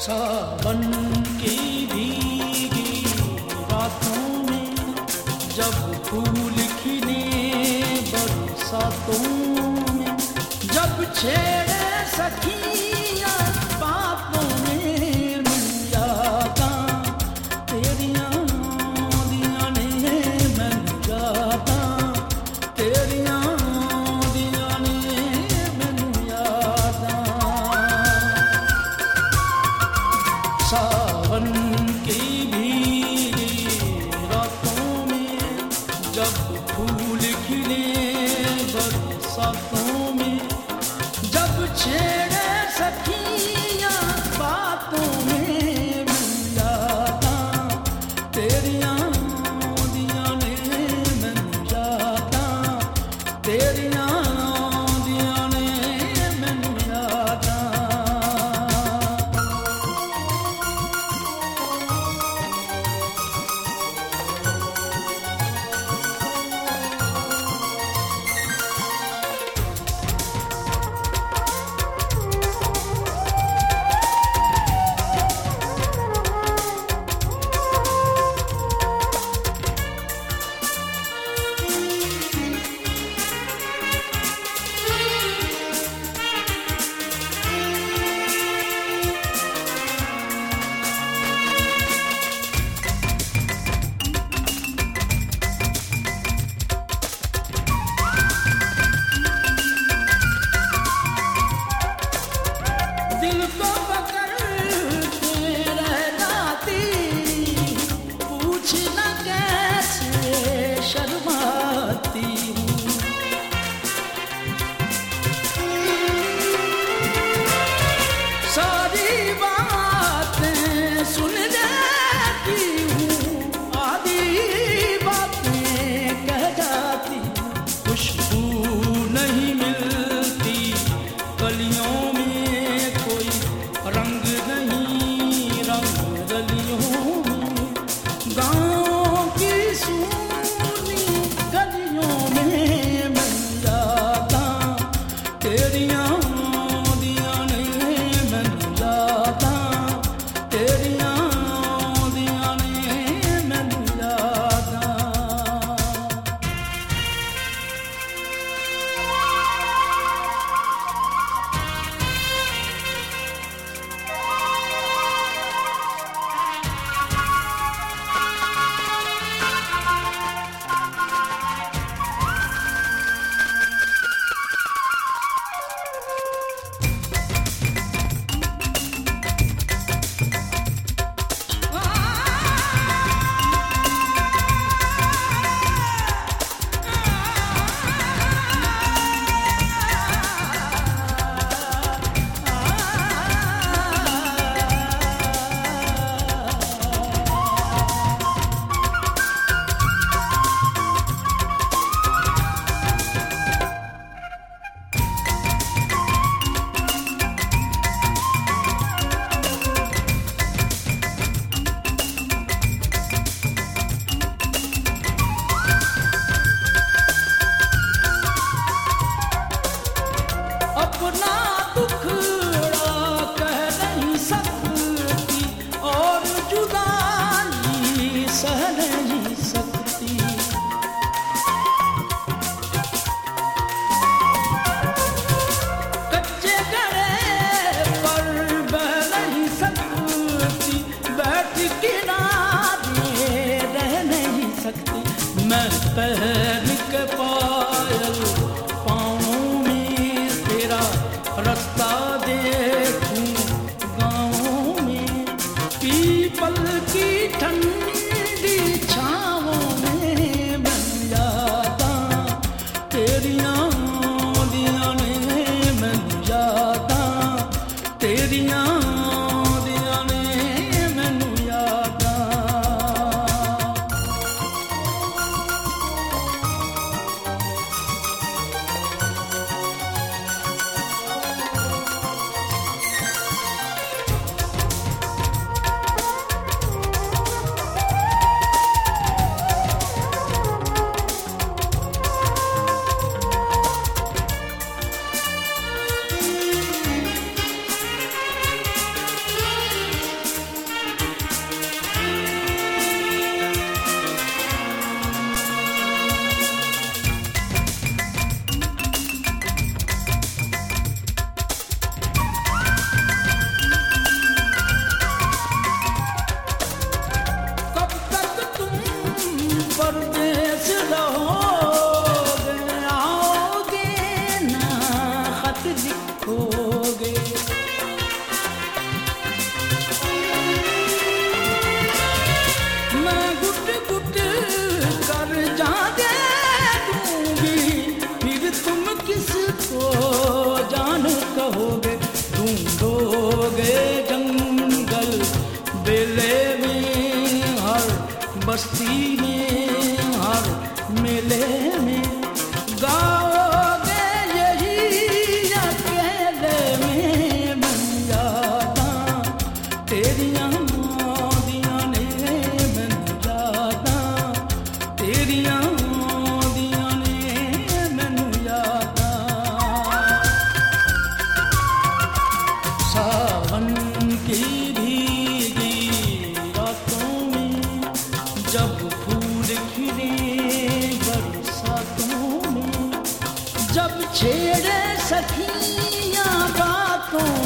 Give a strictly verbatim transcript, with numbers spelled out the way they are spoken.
सावन की भीगी रातों में जब फूल खिले बरसातों में, जब छेड़े सखियां बातों में, मिल जाता तेरियां दियां ने, मिल जाता तेरियां दियां ने, मिल जाता। सावन की भीगी रातों में जब फूल खिले बरसातों में, जब छेड़े सखियां बातों में, मिल जाता तेरियां दियां ने, मिल जाता तेरियां दियां ने, मिल जाता। दिल को पकड़ के रह जाती, पूछना कैसे शर्माती हूँ। सारी बातें सुन जाती हूँ, आधी बातें कह जाती हूँ। खुशबू नहीं मिलती कलियों में, कोई रंग नहीं रंग गलियों में, गाँव की सूनी गलियों में, मिल जाता तेरियां दियां ने, मिल जाता तेरियां दियां ने, मिल जाता। अपना दुखड़ा कह नहीं सकती और जुदाई सह नहीं सकती। कच्चे गड़े पर बह नहीं सकती, बैठ किनारे रह नहीं सकती। मैं पहन के पायल पाँवों में तेरा रास्ता देखूं गाँवों में, पीपल की ठंडी छाँवों में, मिल जाता तेरियां दियां ने, मिल जाता तेरियां दियां ने, मिल जाता। में गाओगे यही अकेले में मन यादां तेरियां दियां ने मन यादां तेरियां दियां ने मन यादां सावन की भीगी रातों में जब फूल खिले बरसातों में जब छेड़े सखियां बातों